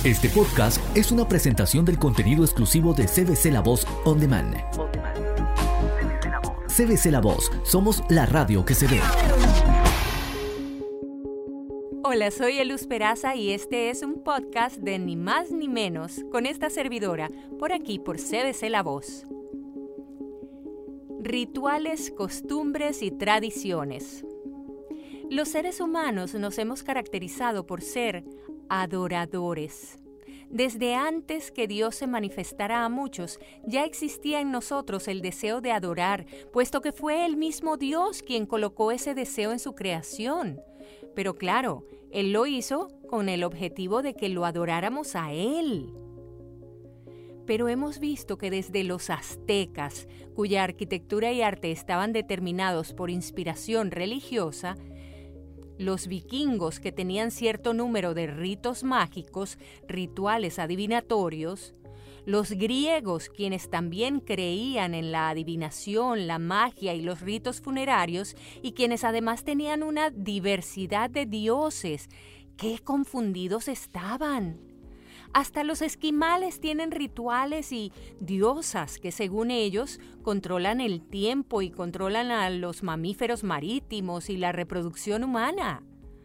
Este podcast es una presentación del contenido exclusivo de CBC La Voz On Demand. CBC La Voz, somos la radio que se ve. Hola, soy Eluz Peraza y este es un podcast de Ni Más Ni Menos con esta servidora, por aquí por CBC La Voz. Rituales, costumbres y tradiciones. Los seres humanos nos hemos caracterizado por ser adoradores. Desde antes que Dios se manifestara a muchos, ya existía en nosotros el deseo de adorar, puesto que fue el mismo Dios quien colocó ese deseo en su creación. Pero claro, Él lo hizo con el objetivo de que lo adoráramos a Él. Pero hemos visto que desde los aztecas, cuya arquitectura y arte estaban determinados por inspiración religiosa, los vikingos, que tenían cierto número de ritos mágicos, rituales adivinatorios, los griegos, quienes también creían en la adivinación, la magia y los ritos funerarios, y quienes además tenían una diversidad de dioses. ¡Qué confundidos estaban! Hasta los esquimales tienen rituales y diosas que, según ellos, controlan el tiempo y controlan a los mamíferos marítimos y la reproducción humana.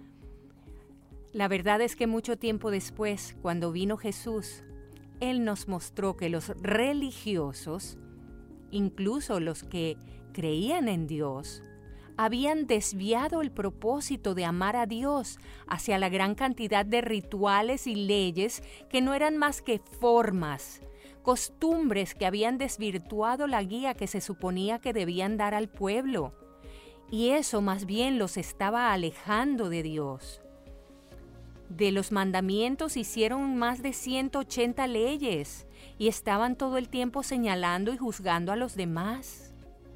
La verdad es que mucho tiempo después, cuando vino Jesús, Él nos mostró que los religiosos, incluso los que creían en Dios, habían desviado el propósito de amar a Dios hacia la gran cantidad de rituales y leyes que no eran más que formas, costumbres que habían desvirtuado la guía que se suponía que debían dar al pueblo. Y eso más bien los estaba alejando de Dios. De los mandamientos hicieron más de 180 leyes y estaban todo el tiempo señalando y juzgando a los demás.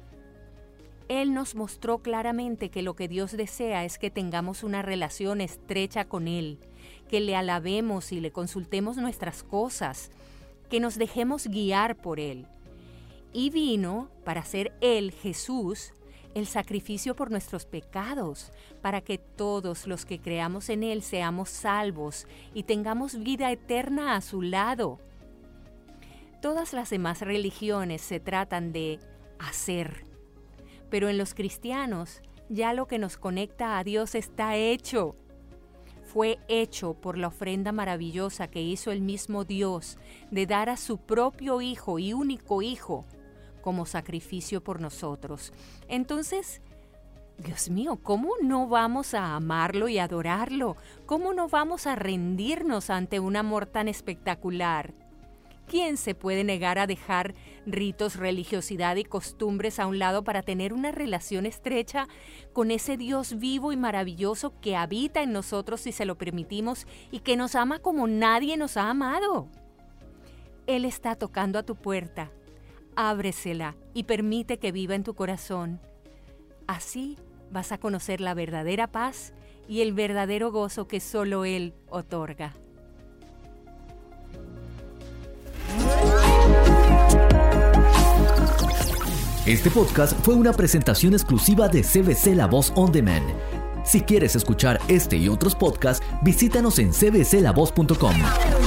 Él nos mostró claramente que lo que Dios desea es que tengamos una relación estrecha con Él, que le alabemos y le consultemos nuestras cosas, que nos dejemos guiar por Él. Y vino para ser Él, Jesús, el sacrificio por nuestros pecados, para que todos los que creamos en Él seamos salvos y tengamos vida eterna a su lado. Todas las demás religiones se tratan de hacer. Pero en los cristianos, ya lo que nos conecta a Dios está hecho. Fue hecho por la ofrenda maravillosa que hizo el mismo Dios de dar a su propio Hijo y único Hijo como sacrificio por nosotros. Entonces, Dios mío, ¿cómo no vamos a amarlo y adorarlo? ¿Cómo no vamos a rendirnos ante un amor tan espectacular? ¿Quién se puede negar a dejar ritos, religiosidad y costumbres a un lado para tener una relación estrecha con ese Dios vivo y maravilloso que habita en nosotros si se lo permitimos y que nos ama como nadie nos ha amado? Él está tocando a tu puerta. Ábresela y permite que viva en tu corazón. Así vas a conocer la verdadera paz y el verdadero gozo que solo Él otorga. Este podcast fue una presentación exclusiva de CBC La Voz On Demand. Si quieres escuchar este y otros podcasts, visítanos en cbclavoz.com.